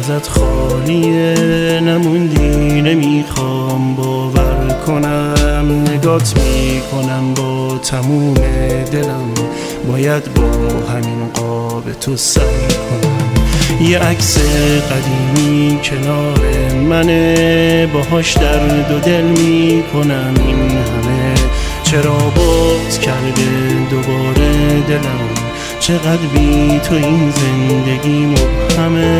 ازت خالیه، نموندی نمیخوام باور کنم، نگات میکنم با تموم دلم، باید با همین قاب تو سر کنم. یه عکس قدیمی کنار منه، باهاش درد و دل میکنم، این همه چرا باز کرده دوباره دلم، چقدر بی تو این زندگی مبهمه.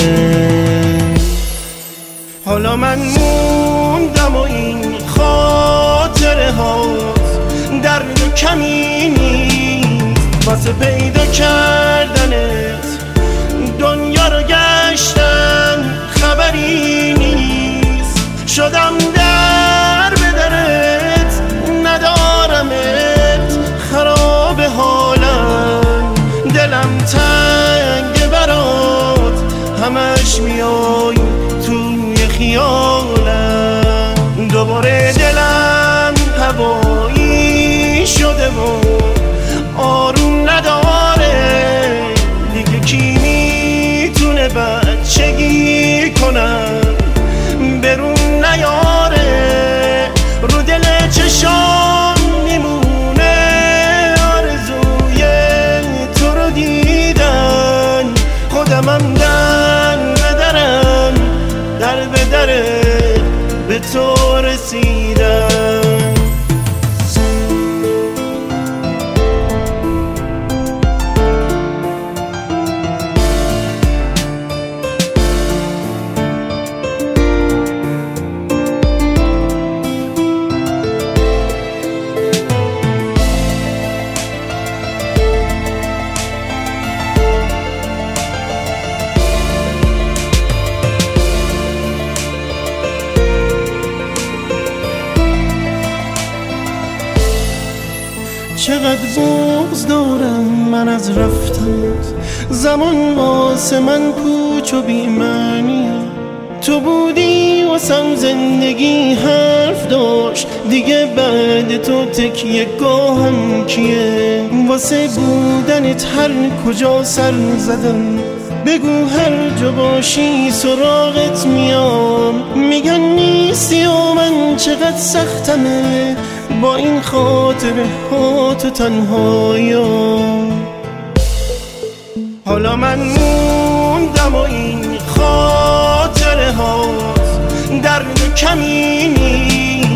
حالا من موندم و این خاطره هاست درد و کمی نیست، واسه پیدا کردنت دنیا رو گشتم خبری نیست، شدم در به درت ندارمت، خراب حالم دلم تنگ برات، همش میای توی خیالم، دوباره دلم هوایی شده و آروم نداره دیگه، کی میتونه بچگی کنم برون نیاره، رو دل چشام میمونه آرزوی تو رو دیدن، خودمم در به در به تو رسیدم. چقدر بغض دارم من از رفتنت، زمان واسه من پوچ و بی‌معنیه، تو بودی واسم زندگی حرف داشت، دیگه بعد تو تکیه گاهم کیه، واسه بودنت هر کجا سر زدم، بگو هر جا باشی سراغت میام، میگن نیستی و من چقدر سختمه با این خاطره ها تو تنهاییم. حالا من موندم و این خاطره هاست درد و کمی نیست،